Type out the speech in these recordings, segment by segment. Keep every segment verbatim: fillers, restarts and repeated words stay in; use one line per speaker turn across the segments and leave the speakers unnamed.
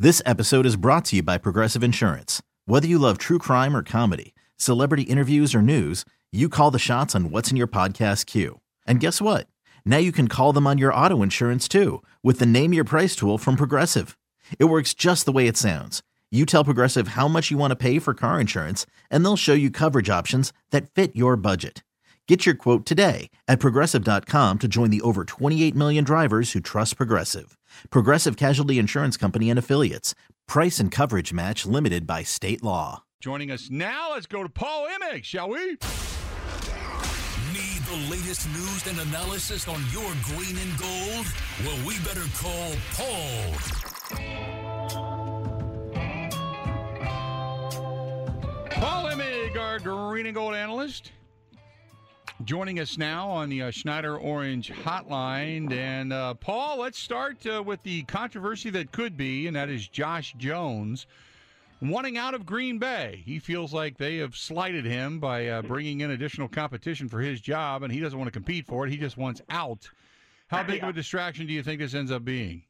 This episode is brought to you by Progressive Insurance. Whether you love true crime or comedy, celebrity interviews or news, you call the shots on what's in your podcast queue. And guess what? Now you can call them on your auto insurance too with the Name Your Price tool from Progressive. It works just the way it sounds. You tell Progressive how much you want to pay for car insurance, and they'll show you coverage options that fit your budget. Get your quote today at Progressive dot com to join the over twenty-eight million drivers who trust Progressive. Progressive Casualty Insurance Company and Affiliates. Price and coverage match limited by state law.
Joining us now, let's go to Paul Imig, shall we?
Need the latest news and analysis on your green and gold? Well, we better call Paul.
Paul Imig, our green and gold analyst. Joining us now on the uh, Schneider Orange Hotline. And, uh, Paul, let's start uh, with the controversy that could be, and that is Josh Jones wanting out of Green Bay. He feels like they have slighted him by uh, bringing in additional competition for his job, and he doesn't want to compete for it. He just wants out. How big of a distraction do you think this ends up being?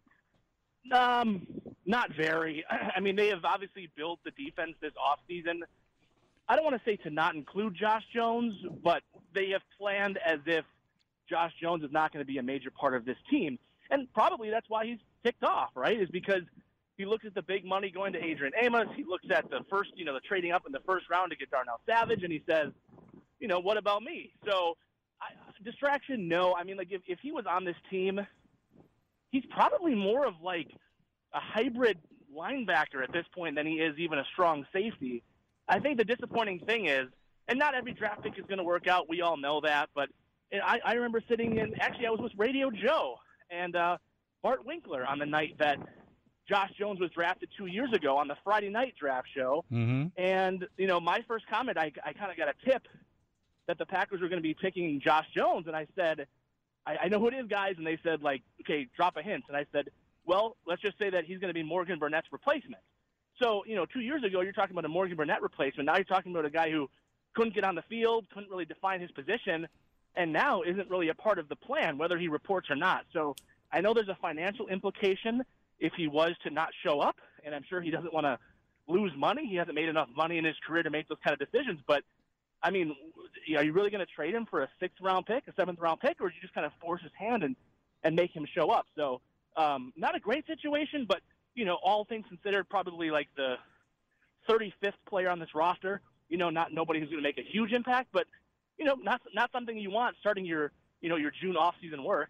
Um, not very. I mean, they have obviously built the defense this offseason. I don't want to say to not include Josh Jones, but they have planned as if Josh Jones is not going to be a major part of this team. And probably that's why he's ticked off, right, is because he looks at the big money going to Adrian Amos. He looks at the first, you know, the trading up in the first round to get Darnell Savage, and he says, you know, what about me? So I, distraction, no. I mean, like if, if he was on this team, he's probably more of like a hybrid linebacker at this point than he is even a strong safety. I think the disappointing thing is, and not every draft pick is going to work out. We all know that. But I, I remember sitting in, actually I was with Radio Joe and uh, Bart Winkler on the night that Josh Jones was drafted two years ago on the Friday night draft show.
Mm-hmm.
And, you know, my first comment, I, I kind of got a tip that the Packers were going to be picking Josh Jones. And I said, I, I know who it is, guys. And they said, like, okay, drop a hint. And I said, well, let's just say that he's going to be Morgan Burnett's replacement. So, you know, two years ago, you're talking about a Morgan Burnett replacement. Now you're talking about a guy who couldn't get on the field, couldn't really define his position, and now isn't really a part of the plan, whether he reports or not. So I know there's a financial implication if he was to not show up, and I'm sure he doesn't want to lose money. He hasn't made enough money in his career to make those kind of decisions. But, I mean, are you really going to trade him for a sixth-round pick, a seventh-round pick, or do you just kind of force his hand and, and make him show up? So um, not a great situation, but you know, all things considered, probably like the thirty-fifth player on this roster. You know, not nobody who's going to make a huge impact, but you know, not not something you want starting your you know your June off-season work.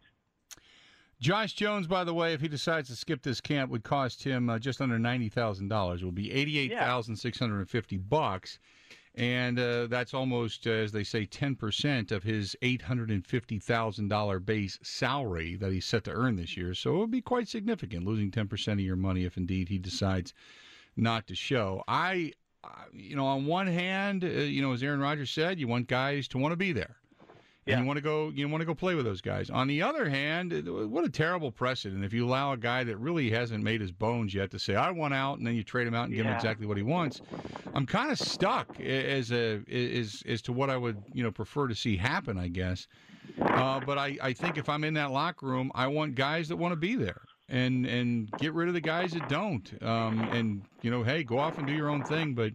Josh Jones, by the way, if he decides to skip this camp, would cost him uh, just under ninety thousand dollars. It will be eighty-eight thousand six hundred and fifty bucks, and uh, that's almost, uh, as they say, ten percent of his eight hundred and fifty thousand dollar base salary that he's set to earn this year. So it would be quite significant, losing ten percent of your money if indeed he decides not to show. I, you know, on one hand, uh, you know, as Aaron Rodgers said, you want guys to want to be there. And
Yeah.
you want to go, you want to go play with those guys. On the other hand, what a terrible precedent if you allow a guy that really hasn't made his bones yet to say, "I want out," and then you trade him out and give him
Yeah.
exactly what he wants. I'm kind of stuck as a as as to what I would you know prefer to see happen, I guess. Uh, but I, I think if I'm in that locker room, I want guys that want to be there and and get rid of the guys that don't. Um, and you know, hey, go off and do your own thing, but.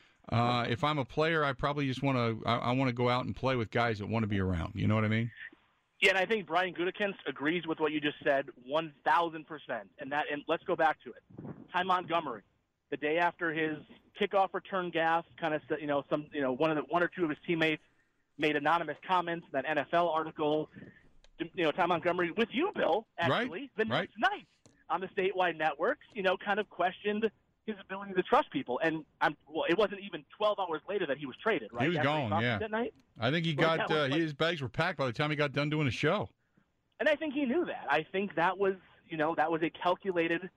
Uh, if I'm a player, I probably just want to. I, I want to go out and play with guys that want to be around. You know what I mean?
Yeah, and I think Brian Gutekunst agrees with what you just said, one thousand percent. And that, and let's go back to it. Ty Montgomery, the day after his kickoff return gaff, kind of, you know, some, you know, one of the one or two of his teammates made anonymous comments. That N F L article, you know, Ty Montgomery with you, Bill, actually,
Right,
the
right.
next night on the statewide networks, you know, kind of questioned his ability to trust people. And I'm well, it wasn't even twelve hours later that he was traded, right?
He was
After
gone,
talked
yeah.
That night.
I think he
Well,
got
that was
uh,
like-
his bags were packed by the time he got done doing a show.
And I think he knew that. I think that was, you know, that was a calculated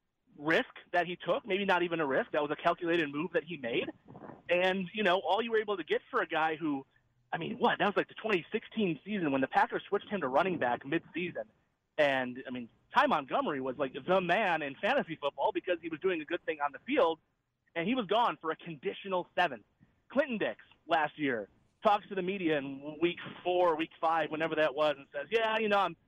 risk that he took. Maybe not even a risk. That was a calculated move that he made. And, you know, all you were able to get for a guy who, I mean, what? That was like the twenty sixteen season when the Packers switched him to running back mid-season. And, I mean, Ty Montgomery was like the man in fantasy football because he was doing a good thing on the field, and he was gone for a conditional seventh. Clinton Dix last year talks to the media in week four, week five, whenever that was, and says, yeah, you know, I'm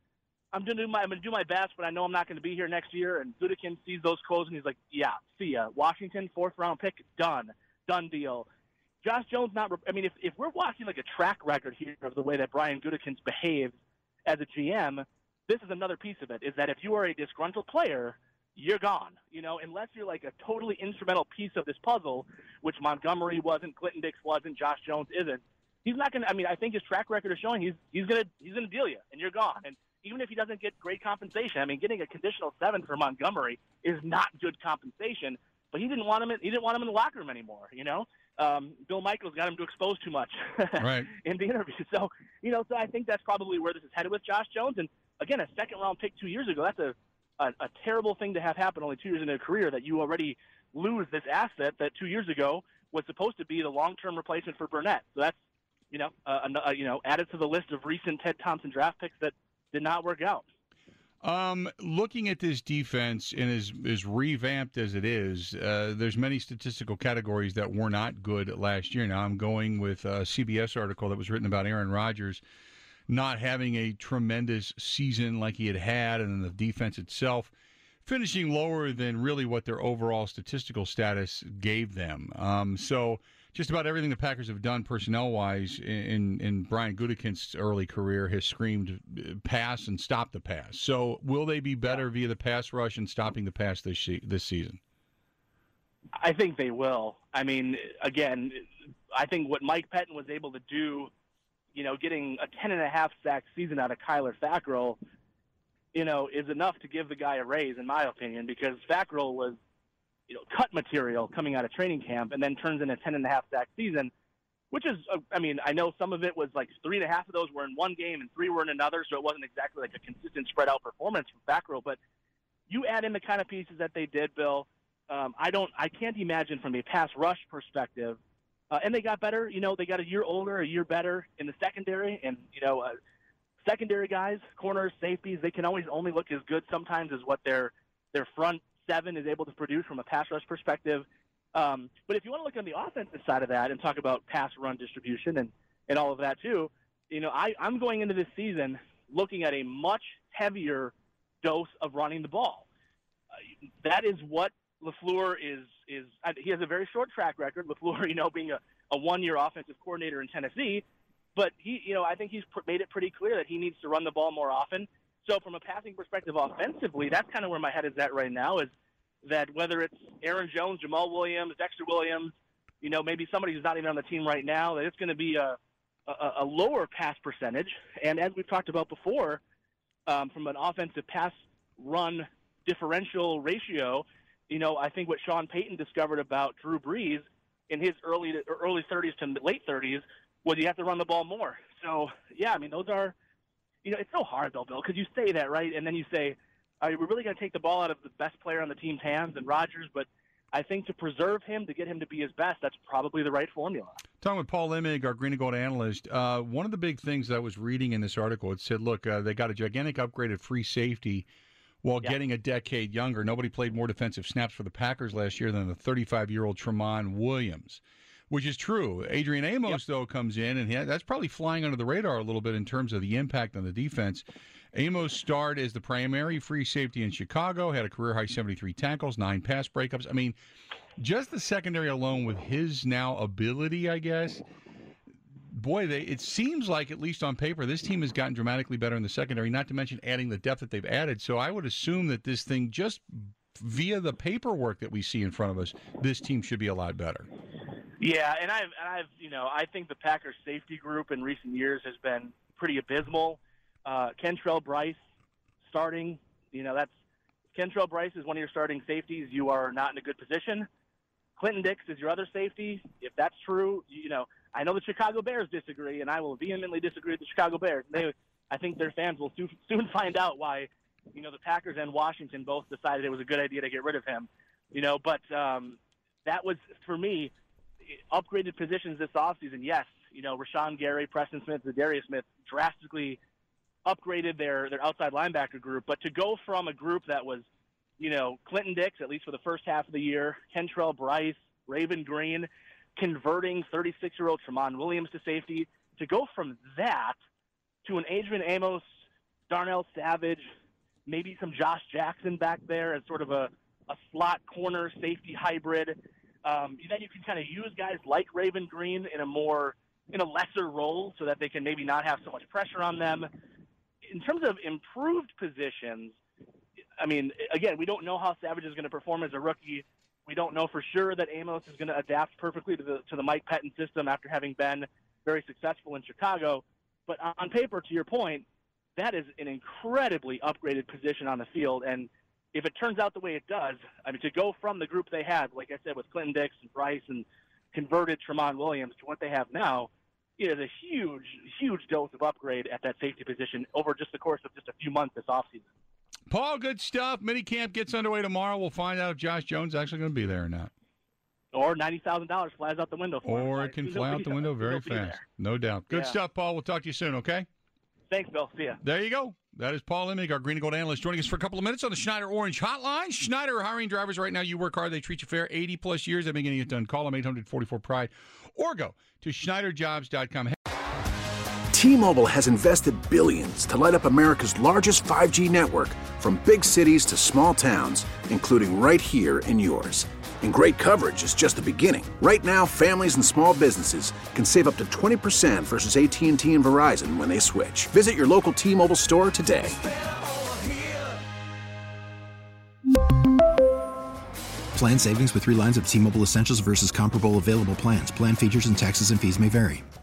I'm going to do my I'm going to do my best, but I know I'm not going to be here next year. And Gutekunst sees those quotes, and he's like, yeah, see ya. Washington, fourth round pick, done. Done deal. Josh Jones not – I mean, if, if we're watching like a track record here of the way that Brian Gutekunst behaves as a G M, this is another piece of it, is that if you are a disgruntled player, you're gone. You know, unless you're like a totally instrumental piece of this puzzle, which Montgomery wasn't, Clinton Dix wasn't, Josh Jones isn't, he's not going to – I mean, I think his track record is showing he's he's going to he's gonna deal you, and you're gone. And even if he doesn't get great compensation, I mean, getting a conditional seven for Montgomery is not good compensation, but he didn't want him in, he didn't want him in the locker room anymore, you know? Um, Bill Michaels got him to expose too much
right.
in the interview. So, you know, so I think that's probably where this is headed with Josh Jones. And, again, a second-round pick two years ago, that's a, a, a terrible thing to have happen only two years into a career, that you already lose this asset that two years ago was supposed to be the long-term replacement for Burnett. So that's, you know, uh, uh, you know, added to the list of recent Ted Thompson draft picks that did not work out.
Um, looking at this defense, and as, as revamped as it is, uh, there's many statistical categories that were not good last year. Now I'm going with a C B S article that was written about Aaron Rodgers not having a tremendous season like he had had, and then the defense itself finishing lower than really what their overall statistical status gave them. Um, so just about everything the Packers have done personnel-wise in, in Brian Gutekunst's early career has screamed pass and stop the pass. So will they be better via the pass rush and stopping the pass this this season?
I think they will. I mean, again, I think what Mike Pettin was able to do, you know, getting a ten and a half sack season out of Kyler Fackrell, you know, is enough to give the guy a raise, in my opinion, because Fackrell was, you know, cut material coming out of training camp and then turns in a ten and a half sack season, which is, uh, I mean, I know some of it was like three and a half of those were in one game and three were in another, so it wasn't exactly like a consistent spread out performance from Fackrell, but you add in the kind of pieces that they did, Bill, um, I don't, I can't imagine from a pass rush perspective, uh, and they got better, you know, they got a year older, a year better in the secondary, and, you know, uh, secondary guys, corners, safeties, they can always only look as good sometimes as what their their front seven is able to produce from a pass rush perspective. Um, but if you want to look on the offensive side of that and talk about pass run distribution and, and all of that too, you know, I, I'm going into this season looking at a much heavier dose of running the ball. Uh, that is what LaFleur is, is – he has a very short track record, LaFleur, you know, being a, a one-year offensive coordinator in Tennessee. But, he, you know, I think he's pr- made it pretty clear that he needs to run the ball more often. So from a passing perspective offensively, that's kind of where my head is at right now, is that whether it's Aaron Jones, Jamal Williams, Dexter Williams, you know, maybe somebody who's not even on the team right now, that it's going to be a, a, a lower pass percentage. And as we've talked about before, um, from an offensive pass run differential ratio, you know, I think what Sean Payton discovered about Drew Brees in his early to, early thirties to late thirties was you have to run the ball more. So, yeah, I mean, those are – you know, it's so hard, though, Bill, because you say that, right? And then you say, are we really going to take the ball out of the best player on the team's hands and Rodgers? But I think to preserve him, to get him to be his best, that's probably the right formula.
Talking with Paul Limig, our Green and Gold analyst, uh, one of the big things that I was reading in this article, it said, look, uh, they got a gigantic upgrade at free safety while yeah. getting a decade younger. Nobody played more defensive snaps for the Packers last year than the thirty-five-year-old Tramon Williams. Which is true. Adrian Amos, yep. though, comes in, and he, that's probably flying under the radar a little bit in terms of the impact on the defense. Amos starred as the primary free safety in Chicago, had a career-high seventy-three tackles, nine pass breakups. I mean, just the secondary alone with his now ability, I guess, boy, they, it seems like, at least on paper, this team has gotten dramatically better in the secondary, not to mention adding the depth that they've added. So I would assume that this thing, just via the paperwork that we see in front of us, this team should be a lot better.
Yeah, and I've, and I've, you know, I think the Packers safety group in recent years has been pretty abysmal. Uh, Kentrell Brice starting, you know, that's Kentrell Brice is one of your starting safeties. You are not in a good position. Clinton Dix is your other safety. If that's true, you know, I know the Chicago Bears disagree, and I will vehemently disagree with the Chicago Bears. They, I think their fans will soon, soon find out why, you know, the Packers and Washington both decided it was a good idea to get rid of him. You know, but um, that was, for me, upgraded positions this offseason, yes. You know, Rashawn Gary, Preston Smith, Zadarius Smith drastically upgraded their, their outside linebacker group. But to go from a group that was, you know, Clinton Dix, at least for the first half of the year, Kentrell Brice, Raven Green, converting thirty-six-year-old Tramon Williams to safety, to go from that to an Adrian Amos Darnell Savage, maybe some Josh Jackson back there as sort of a, a slot corner safety hybrid. Um, then you can kind of use guys like Raven Green in a more in a lesser role so that they can maybe not have so much pressure on them. In terms of improved positions, I mean, again, we don't know how Savage is going to perform as a rookie. We don't know for sure that Amos is going to adapt perfectly to the to the Mike Pettin system after having been very successful in Chicago. But on paper, to your point, that is an incredibly upgraded position on the field. And if it turns out the way it does, I mean, to go from the group they had, like I said, with Clinton Dix and Bryce and converted Tramon Williams to what they have now, it is a huge, huge dose of upgrade at that safety position over just the course of just a few months this offseason.
Paul, good stuff. Minicamp gets underway tomorrow. We'll find out if Josh Jones is actually going to be there or not.
Or ninety thousand dollars flies out the window for him.
Or it can fly out the window very fast. No doubt. Good
yeah.
stuff, Paul. We'll talk to you soon, okay?
Thanks, Bill. See ya.
There you go. That is Paul Imig, our Green and Gold analyst, joining us for a couple of minutes on the Schneider Orange Hotline. Schneider hiring drivers right now. You work hard. They treat you fair. eighty-plus years. They've been getting it done. Call them eight hundred forty-four pride or go to Schneider Jobs dot com.
T-Mobile has invested billions to light up America's largest five G network, from big cities to small towns, including right here in yours. And great coverage is just the beginning. Right now, families and small businesses can save up to twenty percent versus A T and T and Verizon when they switch. Visit your local T-Mobile store today.
Plan savings with three lines of T-Mobile Essentials versus comparable available plans. Plan features and taxes and fees may vary.